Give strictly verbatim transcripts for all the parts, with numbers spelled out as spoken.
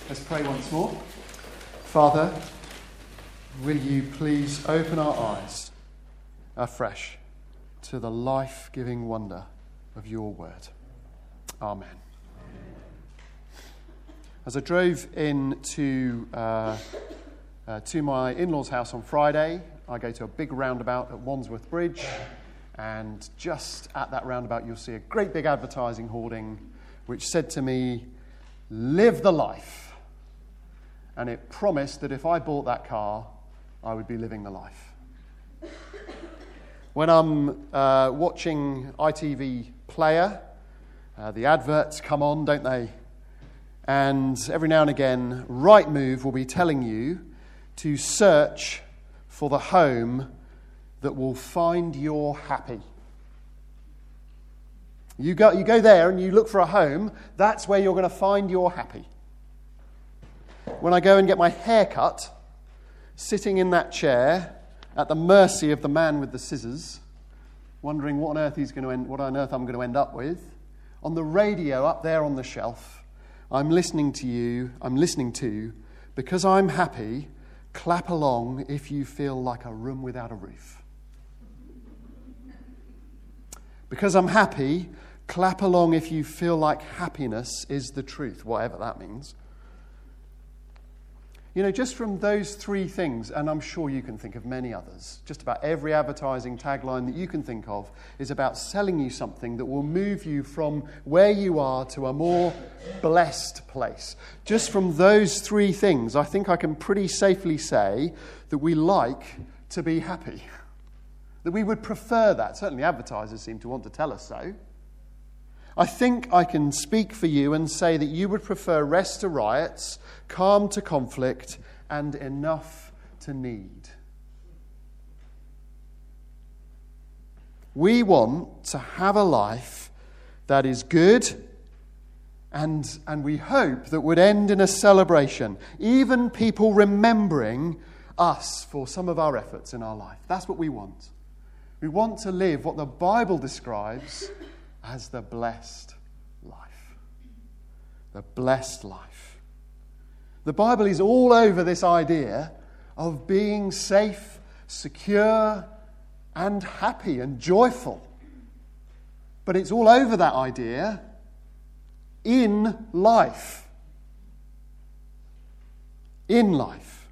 Let's pray once more. Father, will you please open our eyes afresh to the life-giving wonder of your word. Amen. As I drove in to, uh, uh, to my in-laws' house on Friday, I go to a big roundabout at Wandsworth Bridge, and just at that roundabout you'll see a great big advertising hoarding which said to me, "Live the life." And it promised that if I bought that car, I would be living the life. When I'm uh, watching I T V Player, uh, the adverts come on, don't they? And every now and again, Rightmove will be telling you to search for the home that will find you happy. You go, you go there and you look for a home, that's where you're going to find you're happy. When I go and get my hair cut, sitting in that chair at the mercy of the man with the scissors, wondering what on earth he's going to end, what on earth I'm going to end up with, on the radio up there on the shelf, I'm listening to you, I'm listening to, because I'm happy, clap along if you feel like a room without a roof. Because I'm happy, clap along if you feel like happiness is the truth, whatever that means. You know, just from those three things, and I'm sure you can think of many others, just about every advertising tagline that you can think of is about selling you something that will move you from where you are to a more blessed place. Just from those three things, I think I can pretty safely say that we like to be happy. That we would prefer that. Certainly advertisers seem to want to tell us so. I think I can speak for you and say that you would prefer rest to riots, calm to conflict, and enough to need. We want to have a life that is good and, and we hope that would end in a celebration, even people remembering us for some of our efforts in our life. That's what we want. We want to live what the Bible describes as the blessed life. The blessed life. The Bible is all over this idea of being safe, secure, and happy and joyful. But it's all over that idea in life. In life.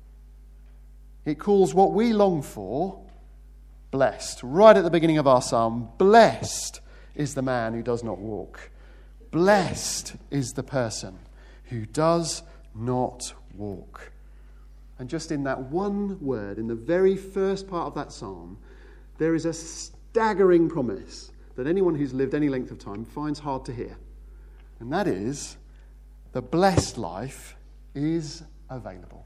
It calls what we long for blessed. Right at the beginning of our psalm, blessed is the man who does not walk. Blessed is the person who does not walk. And just in that one word, in the very first part of that psalm, there is a staggering promise that anyone who's lived any length of time finds hard to hear. And that is, the blessed life is available.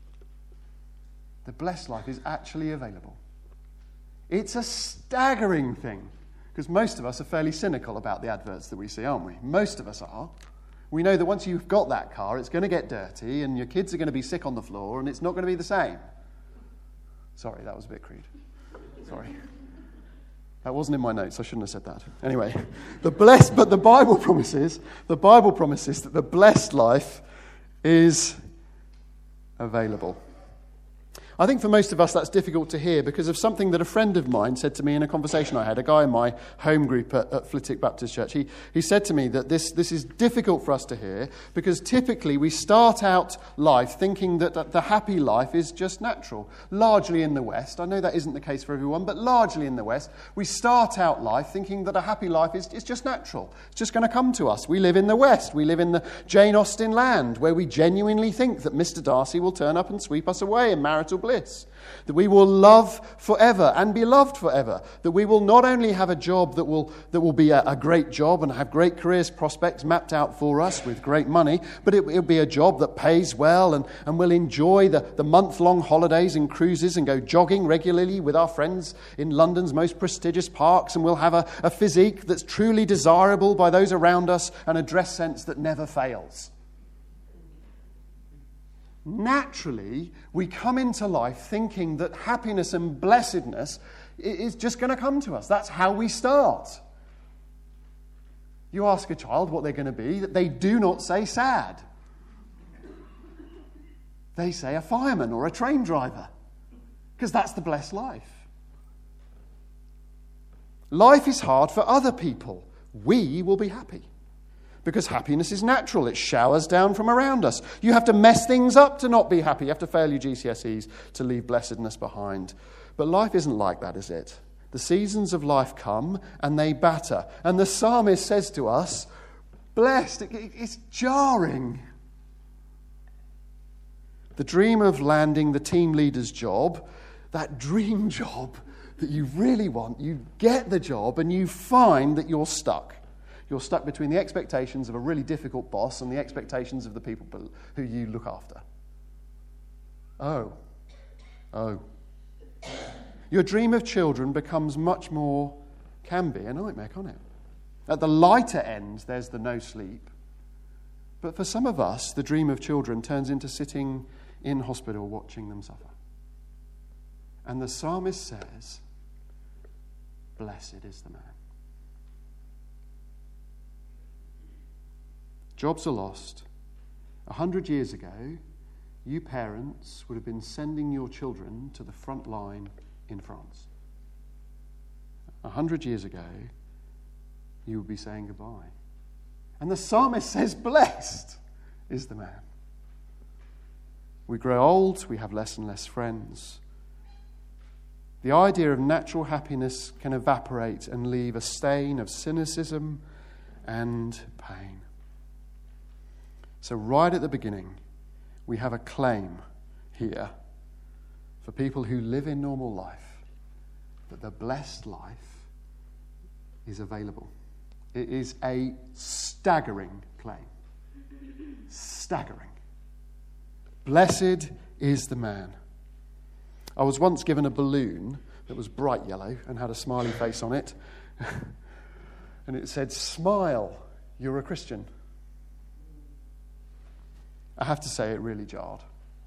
The blessed life is actually available. It's a staggering thing. Because most of us are fairly cynical about the adverts that we see, aren't we? Most of us are. We know that once you've got that car, it's going to get dirty and your kids are going to be sick on the floor and it's not going to be the same. Sorry, that was a bit crude. Sorry. That wasn't in my notes. I shouldn't have said that. Anyway, the blessed, but the Bible promises, the Bible promises that the blessed life is available. I think for most of us that's difficult to hear because of something that a friend of mine said to me in a conversation I had, a guy in my home group at, at Flitwick Baptist Church. He, he said to me that this, this is difficult for us to hear because typically we start out life thinking that the happy life is just natural. Largely in the West, I know that isn't the case for everyone, but largely in the West, we start out life thinking that a happy life is, is just natural. It's just going to come to us. We live in the West. We live in the Jane Austen land where we genuinely think that Mister Darcy will turn up and sweep us away in marital bliss. Bliss, that we will love forever and be loved forever, that we will not only have a job that will that will be a, a great job and have great careers prospects mapped out for us with great money, but it will be a job that pays well and, and we'll enjoy the, the month-long holidays and cruises and go jogging regularly with our friends in London's most prestigious parks, and we'll have a, a physique that's truly desirable by those around us and a dress sense that never fails. Naturally, we come into life thinking that happiness and blessedness is just going to come to us. That's how we start. You ask a child what they're going to be, that they do not say sad. They say a fireman or a train driver, because that's the blessed life. Life is hard for other people. We will be happy, because happiness is natural. It showers down from around us. You have to mess things up to not be happy. You have to fail your G C S Es to leave blessedness behind. But life isn't like that, is it? The seasons of life come and they batter. And the psalmist says to us, blessed, it, it, it's jarring. The dream of landing the team leader's job, that dream job that you really want, you get the job and you find that you're stuck. You're stuck between the expectations of a really difficult boss and the expectations of the people who you look after. Oh, oh. Your dream of children becomes much more, can be a nightmare, can't it? At the lighter end, there's the no sleep. But for some of us, the dream of children turns into sitting in hospital watching them suffer. And the psalmist says, blessed is the man. Jobs are lost. A hundred years ago, you parents would have been sending your children to the front line in France. A hundred years ago, you would be saying goodbye. And the psalmist says, blessed is the man. We grow old, we have less and less friends. The idea of natural happiness can evaporate and leave a stain of cynicism and pain. So right at the beginning, we have a claim here for people who live in normal life, that the blessed life is available. It is a staggering claim. Staggering. Blessed is the man. I was once given a balloon that was bright yellow and had a smiley face on it. And it said, smile, you're a Christian. I have to say it really jarred.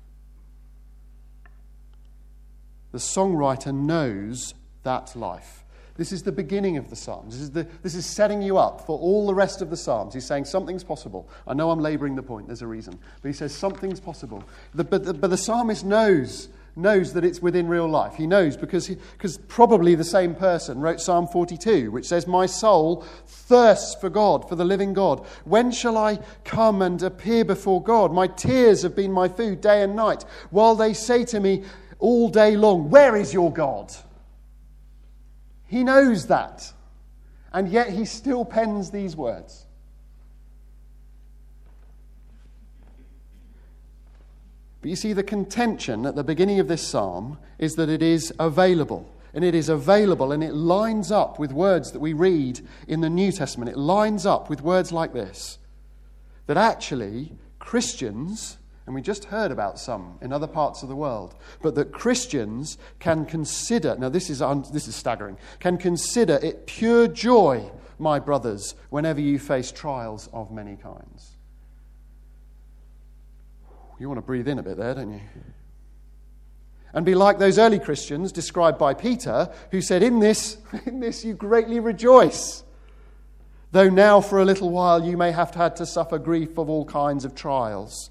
The songwriter knows that life. This is the beginning of the Psalms. This is, the, this is setting you up for all the rest of the Psalms. He's saying something's possible. I know I'm labouring the point, there's a reason. But he says something's possible. The, but, the, but the psalmist knows, knows that it's within real life. He knows because, he, because probably the same person wrote Psalm forty-two, which says, my soul thirsts for God, for the living God. When shall I come and appear before God? My tears have been my food day and night, while they say to me all day long, where is your God? He knows that, and yet he still pens these words. But you see, the contention at the beginning of this psalm is that it is available, and it is available, and it lines up with words that we read in the New Testament. It lines up with words like this, that actually Christians, and we just heard about some in other parts of the world, but that Christians can consider, now this is un, this is staggering, can consider it pure joy, my brothers, whenever you face trials of many kinds. You want to breathe in a bit there, don't you? And be like those early Christians described by Peter, who said, in this, in this you greatly rejoice, though now for a little while you may have had to suffer grief of all kinds of trials.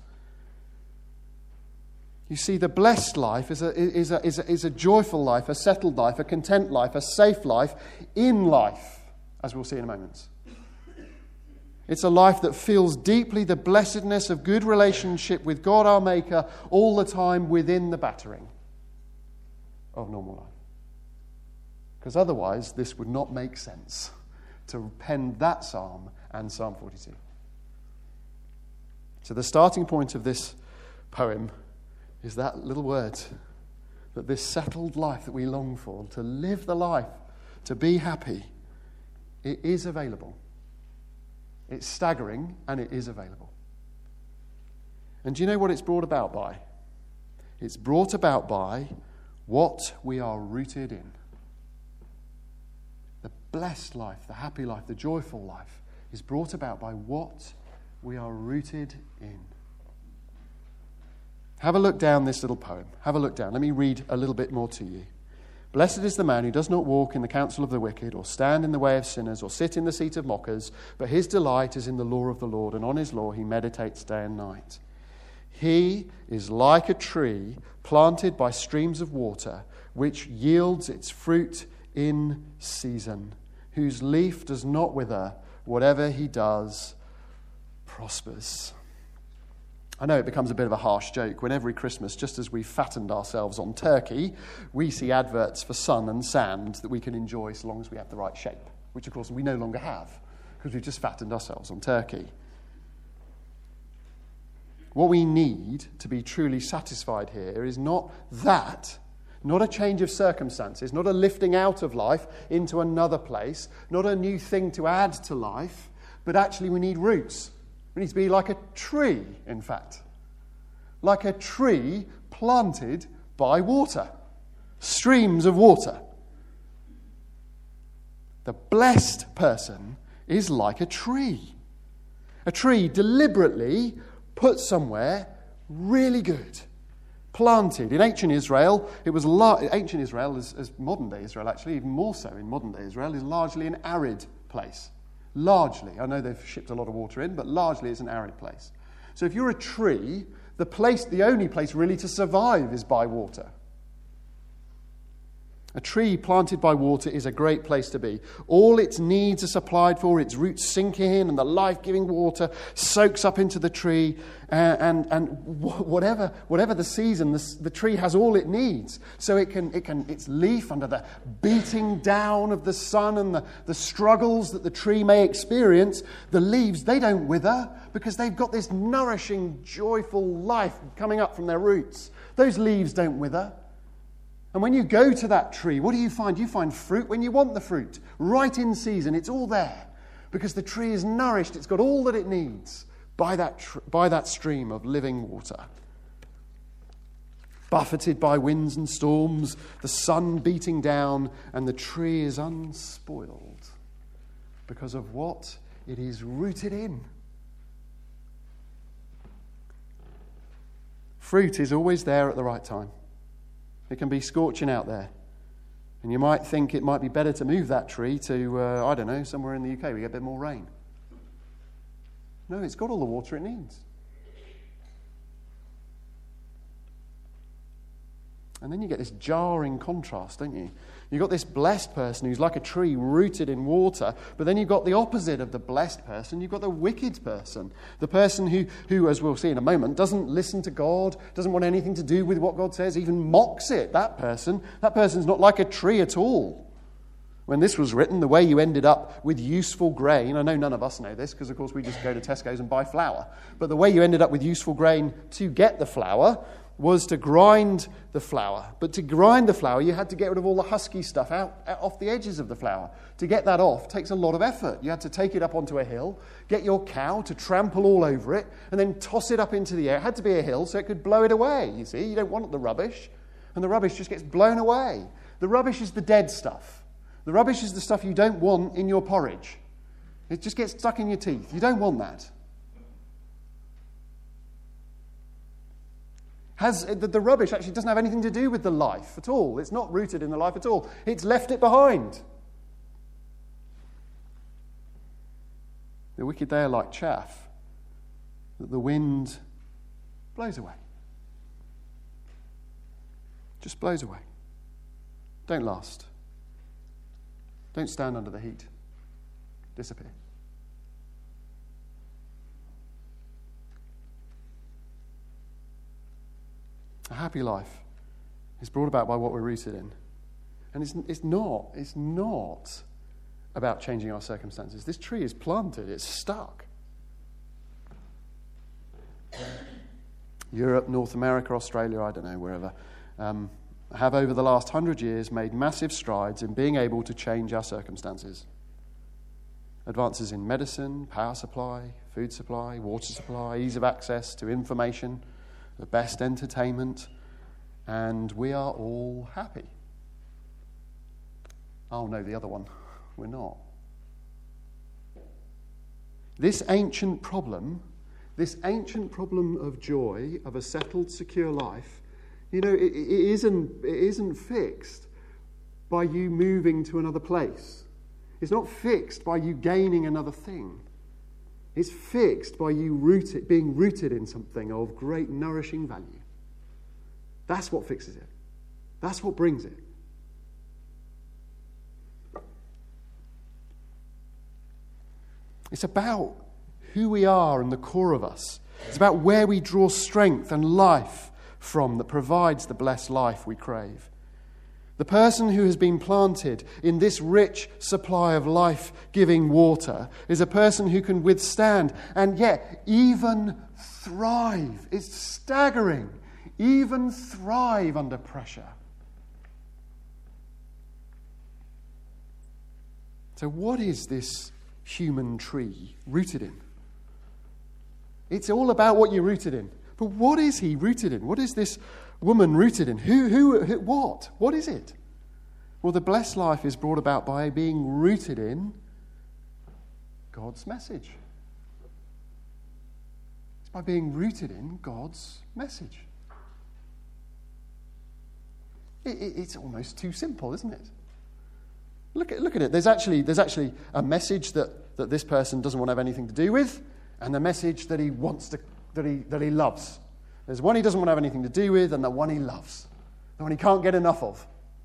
You see, the blessed life is a, is, a, is, a, is a joyful life, a settled life, a content life, a safe life in life, as we'll see in a moment. It's a life that feels deeply the blessedness of good relationship with God our Maker all the time within the battering of normal life. Because otherwise, this would not make sense to pen that psalm and Psalm forty-two. So the starting point of this poem is that little word, that this settled life that we long for, to live the life, to be happy, it is available. It's staggering, and it is available. And do you know what it's brought about by? It's brought about by what we are rooted in. The blessed life, the happy life, the joyful life is brought about by what we are rooted in. Have a look down this little poem. Have a look down. Let me read a little bit more to you. Blessed is the man who does not walk in the counsel of the wicked, or stand in the way of sinners, or sit in the seat of mockers, but his delight is in the law of the Lord, and on his law he meditates day and night. He is like a tree planted by streams of water, which yields its fruit in season, whose leaf does not wither. Whatever he does prospers. I know it becomes a bit of a harsh joke when every Christmas, just as we fattened ourselves on turkey, we see adverts for sun and sand that we can enjoy so long as we have the right shape, which of course we no longer have because we've just fattened ourselves on turkey. What we need to be truly satisfied here is not that, not a change of circumstances, not a lifting out of life into another place, not a new thing to add to life, but actually we need roots. We need to be like a tree, in fact. Like a tree planted by water. Streams of water. The blessed person is like a tree. A tree deliberately put somewhere really good. Planted. In ancient Israel, it was la- ancient Israel, as, as modern day Israel actually, even more so in modern day Israel, is largely an arid place. Largely. I know they've shipped a lot of water in, but largely it's an arid place. So if you're a tree, the place, the only place really to survive is by water. A tree planted by water is a great place to be. All its needs are supplied for, its roots sink in, and the life-giving water soaks up into the tree. Uh, and and whatever whatever the season, the, the tree has all it needs. So it can it can its leaf under the beating down of the sun and the, the struggles that the tree may experience, the leaves, they don't wither because they've got this nourishing, joyful life coming up from their roots. Those leaves don't wither. And when you go to that tree, what do you find? You find fruit when you want the fruit. Right in season, it's all there. Because the tree is nourished, it's got all that it needs by that, tr- by that stream of living water. Buffeted by winds and storms, the sun beating down, and the tree is unspoiled because of what it is rooted in. Fruit is always there at the right time. It can be scorching out there. And you might think it might be better to move that tree to, uh, I don't know, somewhere in the U K where we get a bit more rain. No, it's got all the water it needs. And then you get this jarring contrast, don't you? You've got this blessed person who's like a tree rooted in water, but then you've got the opposite of the blessed person. You've got the wicked person. The person who, who, as we'll see in a moment, doesn't listen to God, doesn't want anything to do with what God says, even mocks it. That person, that person's not like a tree at all. When this was written, the way you ended up with useful grain, I know none of us know this because, of course, we just go to Tesco's and buy flour, but the way you ended up with useful grain to get the flour was to grind the flour. But to grind the flour, you had to get rid of all the husky stuff out, out off the edges of the flour. To get that off takes a lot of effort. You had to take it up onto a hill, get your cow to trample all over it, and then toss it up into the air. It had to be a hill so it could blow it away, you see. You don't want the rubbish, and the rubbish just gets blown away. The rubbish is the dead stuff. The rubbish is the stuff you don't want in your porridge. It just gets stuck in your teeth. You don't want that. Has the, the rubbish actually doesn't have anything to do with the life at all. It's not rooted in the life at all. It's left it behind. The wicked, they are like chaff that the wind blows away. Just blows away. Don't last. Don't stand under the heat. Disappear. A happy life is brought about by what we're rooted in. And it's, it's not, it's not about changing our circumstances. This tree is planted, it's stuck. Europe, North America, Australia, I don't know, wherever, um, have over the last hundred years made massive strides in being able to change our circumstances. Advances in medicine, power supply, food supply, water supply, ease of access to information, the best entertainment, and we are all happy. Oh no, the other one, we're not. This ancient problem, this ancient problem of joy, of a settled, secure life, you know, it, it isn't, it isn't fixed by you moving to another place. It's not fixed by you gaining another thing. It's fixed by you rooted, being rooted in something of great nourishing value. That's what fixes it. That's what brings it. It's about who we are and the core of us. It's about where we draw strength and life from that provides the blessed life we crave. The person who has been planted in this rich supply of life-giving water is a person who can withstand and yet even thrive. It's staggering. Even thrive under pressure. So what is this human tree rooted in? It's all about what you're rooted in. But what is he rooted in? What is this woman rooted in? Who, who, who, what? What is it? Well, the blessed life is brought about by being rooted in God's message. It's by being rooted in God's message. It, it, it's almost too simple, isn't it? Look at, look at it. There's actually, there's actually a message that, that this person doesn't want to have anything to do with, and the message that he wants to, that he, that he loves. There's one he doesn't want to have anything to do with, and the one he loves. The one he can't get enough of.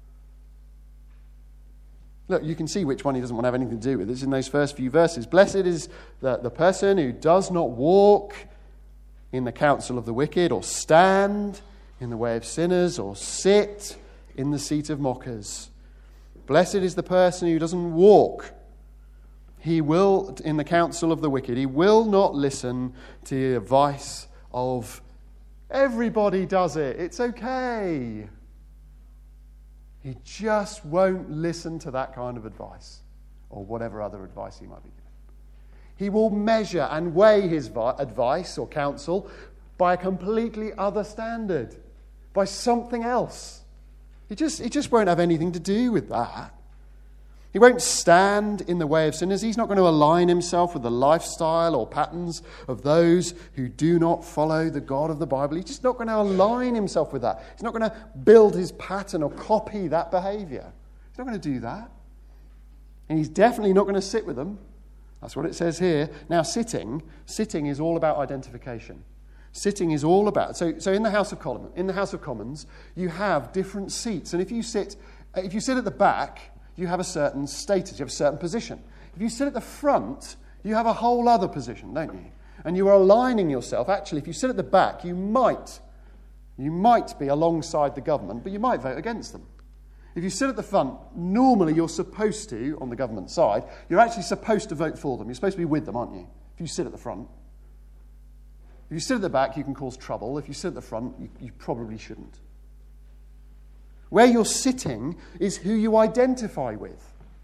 Look, you can see which one he doesn't want to have anything to do with. It's in those first few verses. Blessed is the, the person who does not walk in the counsel of the wicked, or stand in the way of sinners, or sit in the seat of mockers. Blessed is the person who doesn't walk He will in the counsel of the wicked. He will not listen to the advice of everybody does it. It's okay. He just won't listen to that kind of advice or whatever other advice he might be given. He will measure and weigh his advice or counsel by a completely other standard, by something else. He just, he just won't have anything to do with that. He won't stand in the way of sinners. He's not going to align himself with the lifestyle or patterns of those who do not follow the God of the Bible. He's just not going to align himself with that. He's not going to build his pattern or copy that behavior. He's not going to do that. And he's definitely not going to sit with them. That's what it says here. Now, sitting, sitting is all about identification. Sitting is all about, so, so in the House of Commons, in the House of Commons, you have different seats. And if you sit, if you sit at the back, you have a certain status, you have a certain position. If you sit at the front, you have a whole other position, don't you? And you are aligning yourself. Actually, if you sit at the back, you might, you might be alongside the government, but you might vote against them. If you sit at the front, normally you're supposed to, on the government side, you're actually supposed to vote for them. You're supposed to be with them, aren't you? If you sit at the front. If you sit at the back, you can cause trouble. If you sit at the front, you, you probably shouldn't. Where you're sitting is who you identify with.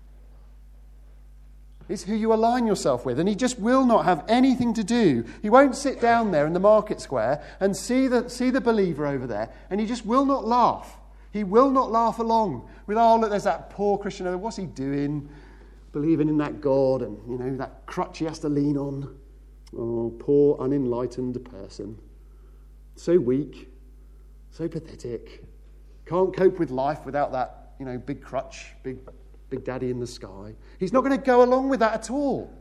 It's who you align yourself with. And he just will not have anything to do. He won't sit down there in the market square and see the, see the believer over there, and he just will not laugh. He will not laugh along with, oh, look, there's that poor Christian over there. What's he doing? Believing in that God and, you know, that crutch he has to lean on. Oh, poor, unenlightened person. So weak, so pathetic. Can't cope with life without that, you know, big crutch, big, big daddy in the sky. He's not going to go along with that at all.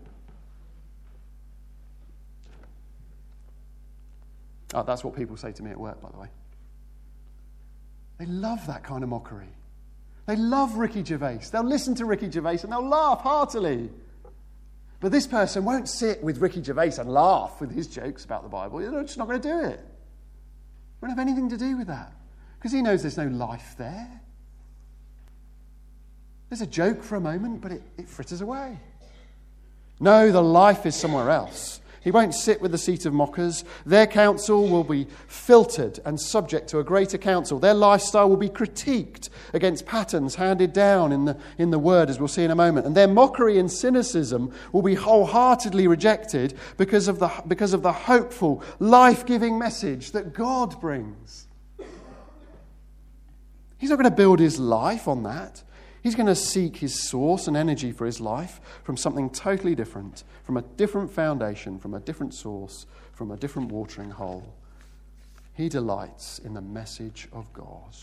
Oh, that's what people say to me at work, by the way. They love that kind of mockery. They love Ricky Gervais. They'll listen to Ricky Gervais and they'll laugh heartily. But this person won't sit with Ricky Gervais and laugh with his jokes about the Bible. They're just not going to do it. Won't have anything to do with that. Because he knows there's no life there. There's a joke for a moment, but it, it fritters away. No, the life is somewhere else. He won't sit with the seat of mockers. Their counsel will be filtered and subject to a greater counsel. Their lifestyle will be critiqued against patterns handed down in the, in the word, as we'll see in a moment. And their mockery and cynicism will be wholeheartedly rejected because of the, because of the hopeful, life-giving message that God brings. He's not going to build his life on that. He's going to seek his source and energy for his life from something totally different, from a different foundation, from a different source, from a different watering hole. He delights in the message of God.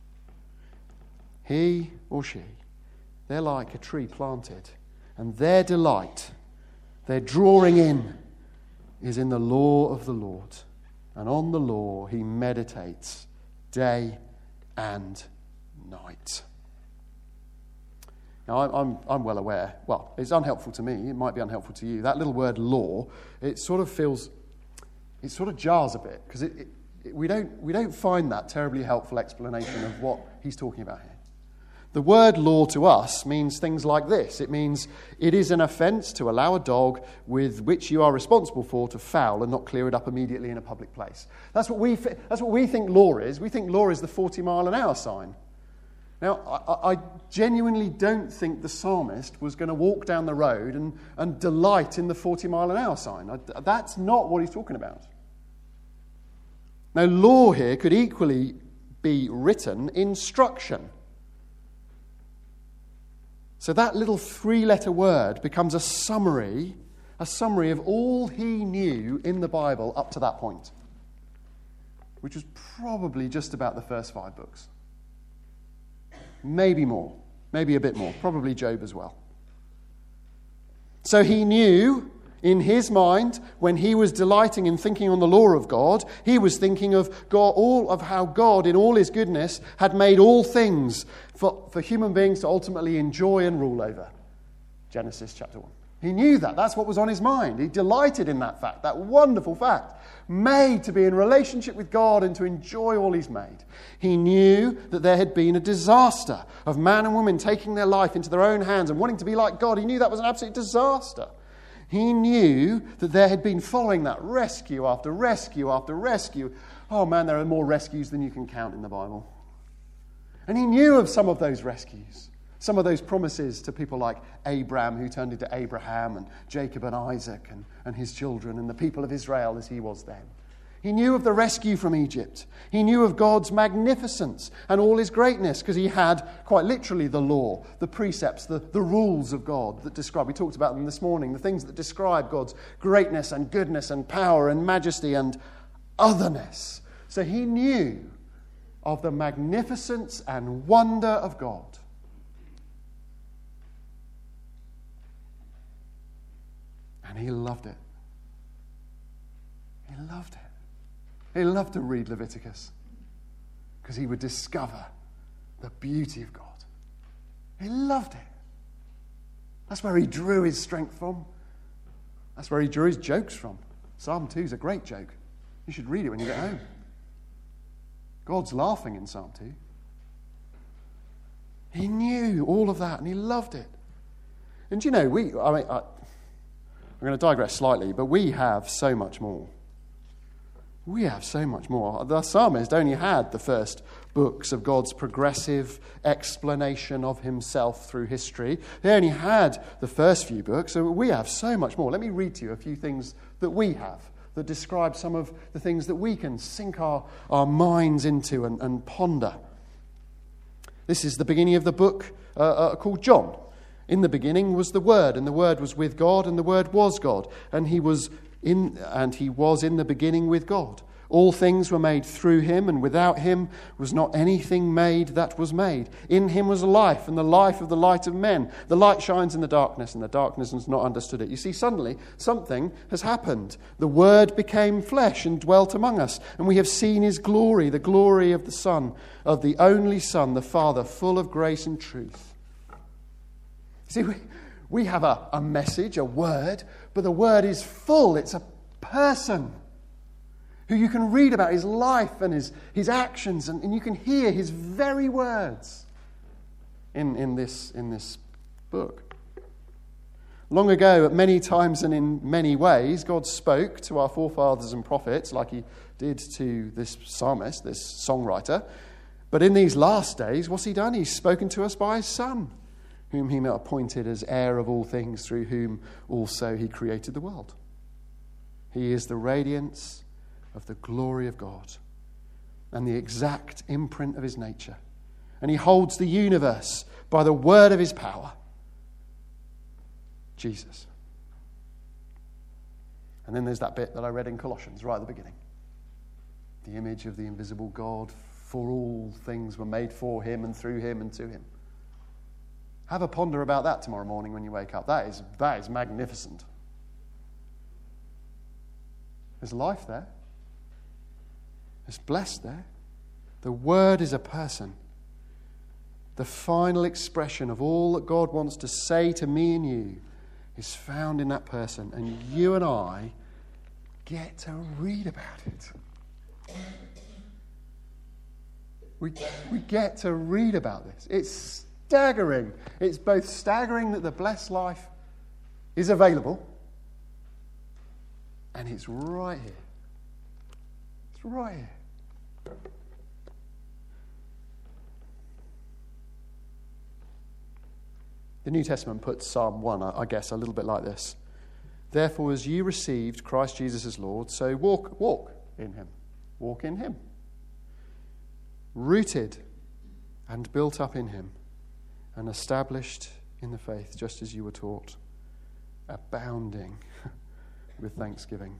He or she, they're like a tree planted, and their delight, their drawing in, is in the law of the Lord, and on the law he meditates day and night. Now, I'm, I'm well aware, well, it's unhelpful to me, it might be unhelpful to you. That little word law, it sort of feels, it sort of jars a bit, because it, it, it, we don't, we don't find that terribly helpful explanation of what he's talking about here. The word law to us means things like this. It means it is an offence to allow a dog with which you are responsible for to foul and not clear it up immediately in a public place. That's what we, that's what we think law is. We think law is the forty mile an hour sign. Now, I, I genuinely don't think the psalmist was going to walk down the road and, and delight in the forty mile an hour sign. I, that's not what he's talking about. Now, law here could equally be written instruction. So that little three-letter word becomes a summary, a summary of all he knew in the Bible up to that point, which was probably just about the first five books. Maybe more, maybe a bit more, probably Job as well. So he knew in his mind, when he was delighting in thinking on the law of God, he was thinking of God, all of how God, in all his goodness, had made all things for, for human beings to ultimately enjoy and rule over. Genesis chapter one. He knew that. That's what was on his mind. He delighted in that fact, that wonderful fact. Made to be in relationship with God and to enjoy all he's made. He knew that there had been a disaster of man and woman taking their life into their own hands and wanting to be like God. He knew that was an absolute disaster. He knew that there had been following that rescue after rescue after rescue. Oh man, there are more rescues than you can count in the Bible. And he knew of some of those rescues. Some of those promises to people like Abraham, who turned into Abraham, and Jacob and Isaac and, and his children, and the people of Israel as he was then. He knew of the rescue from Egypt. He knew of God's magnificence and all his greatness, because he had, quite literally, the law, the precepts, the, the rules of God that describe, we talked about them this morning, the things that describe God's greatness and goodness and power and majesty and otherness. So he knew of the magnificence and wonder of God. And he loved it. He loved it. He loved to read Leviticus because he would discover the beauty of God. He loved it. That's where he drew his strength from. That's where he drew his jokes from. Psalm two is a great joke. You should read it when you get home. God's laughing in Psalm two. He knew all of that and he loved it. And you know, we, I mean, I, I'm going to digress slightly, but we have so much more. We have so much more. The psalmist only had the first books of God's progressive explanation of himself through history. They only had the first few books, so we have so much more. Let me read to you a few things that we have that describe some of the things that we can sink our, our minds into and, and ponder. This is the beginning of the book uh, uh, called John. In the beginning was the Word, and the Word was with God, and the Word was God, and he was in and he was in the beginning with God. All things were made through him, and without him was not anything made that was made. In him was life, and the life of the light of men. The light shines in the darkness, and the darkness has not understood it. You see, suddenly something has happened. The Word became flesh and dwelt among us, and we have seen his glory, the glory of the Son, of the only Son, the Father, full of grace and truth. See, we, we have a, a message, a word, but the word is full. It's a person who you can read about his life and his, his actions, and, and you can hear his very words in, in, this, in this book. Long ago, at many times and in many ways, God spoke to our forefathers and prophets like he did to this psalmist, this songwriter. But in these last days, what's he done? He's spoken to us by his Son, whom he appointed as heir of all things, through whom also he created the world. He is the radiance of the glory of God and the exact imprint of his nature. And he holds the universe by the word of his power. Jesus. And then there's that bit that I read in Colossians right at the beginning. The image of the invisible God, for all things were made for him and through him and to him. Have a ponder about that tomorrow morning when you wake up. That is, that is magnificent. There's life there. There's blessed there. The Word is a person. The final expression of all that God wants to say to me and you is found in that person. And you and I get to read about it. We, we get to read about this. It's staggering. It's both staggering that the blessed life is available, and it's right here. It's right here. The New Testament puts Psalm one, I guess, a little bit like this. Therefore, as you received Christ Jesus as Lord, so walk, walk in him. Walk in him. Rooted and built up in him, and established in the faith, just as you were taught, abounding with thanksgiving.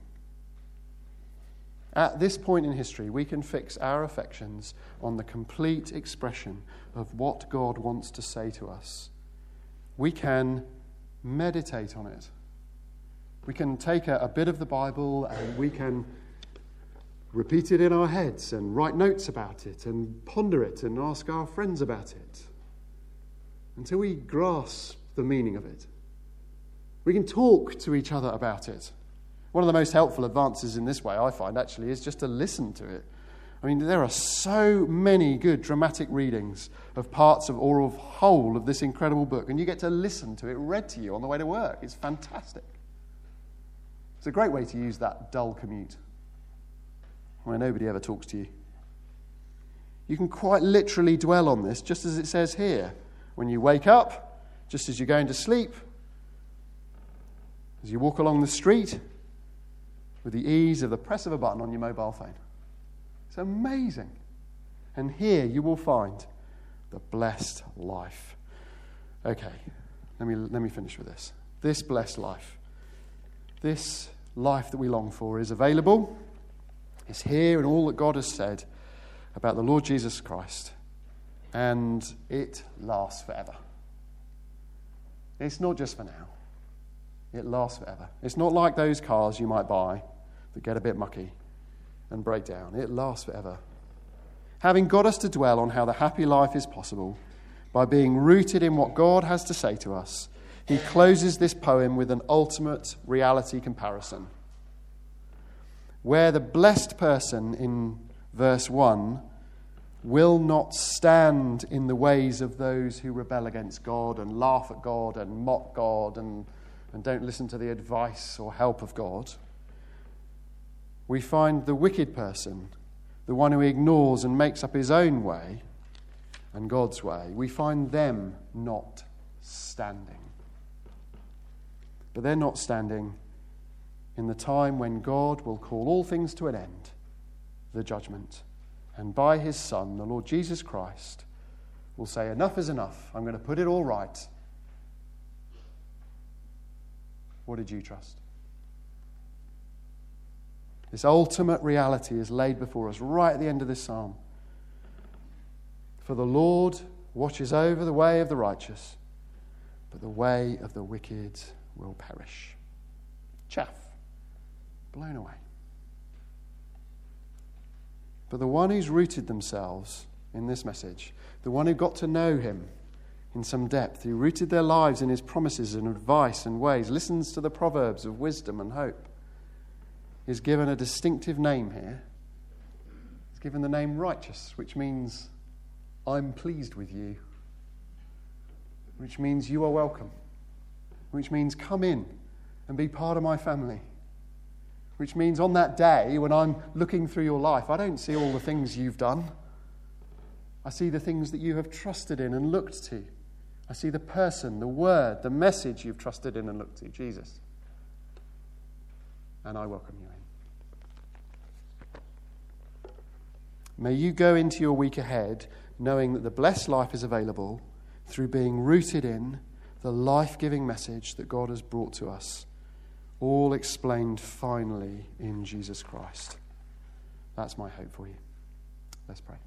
At this point in history, we can fix our affections on the complete expression of what God wants to say to us. We can meditate on it. We can take a, a bit of the Bible and we can repeat it in our heads and write notes about it and ponder it and ask our friends about it until we grasp the meaning of it. We can talk to each other about it. One of the most helpful advances in this way, I find, actually, is just to listen to it. I mean, there are so many good dramatic readings of parts of or of whole of this incredible book, and you get to listen to it read to you on the way to work. It's fantastic. It's a great way to use that dull commute where nobody ever talks to you. You can quite literally dwell on this, just as it says here. When you wake up, just as you're going to sleep, as you walk along the street, with the ease of the press of a button on your mobile phone. It's amazing. And here you will find the blessed life. Okay, let me, let me finish with this. This blessed life, this life that we long for is available. It's here in all that God has said about the Lord Jesus Christ. And it lasts forever. It's not just for now. It lasts forever. It's not like those cars you might buy that get a bit mucky and break down. It lasts forever. Having got us to dwell on how the happy life is possible by being rooted in what God has to say to us, he closes this poem with an ultimate reality comparison. Where the blessed person in verse one will not stand in the ways of those who rebel against God and laugh at God and mock God and, and don't listen to the advice or help of God, we find the wicked person, the one who ignores and makes up his own way and God's way, we find them not standing. But they're not standing in the time when God will call all things to an end, the judgment. And by his Son, the Lord Jesus Christ, will say, enough is enough. I'm going to put it all right. What did you trust? This ultimate reality is laid before us right at the end of this psalm. For the Lord watches over the way of the righteous, but the way of the wicked will perish. Chaff, blown away. But the one who's rooted themselves in this message, the one who got to know him in some depth, who rooted their lives in his promises and advice and ways, listens to the proverbs of wisdom and hope, is given a distinctive name here. He's given the name righteous, which means I'm pleased with you, which means you are welcome, which means come in and be part of my family, which means on that day when I'm looking through your life, I don't see all the things you've done. I see the things that you have trusted in and looked to. I see the person, the word, the message you've trusted in and looked to, Jesus. And I welcome you in. May you go into your week ahead knowing that the blessed life is available through being rooted in the life-giving message that God has brought to us, all explained finally in Jesus Christ. That's my hope for you. Let's pray.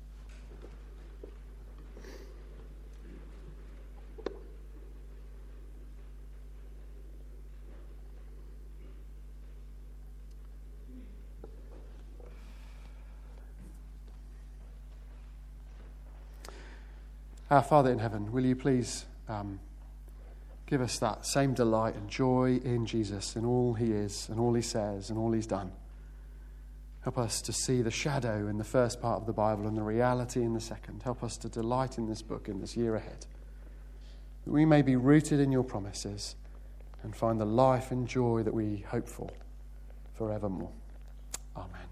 Our Father in heaven, will you please um, give us that same delight and joy in Jesus, in all he is and all he says and all he's done. Help us to see the shadow in the first part of the Bible and the reality in the second. Help us to delight in this book in this year ahead, that we may be rooted in your promises and find the life and joy that we hope for forevermore. Amen.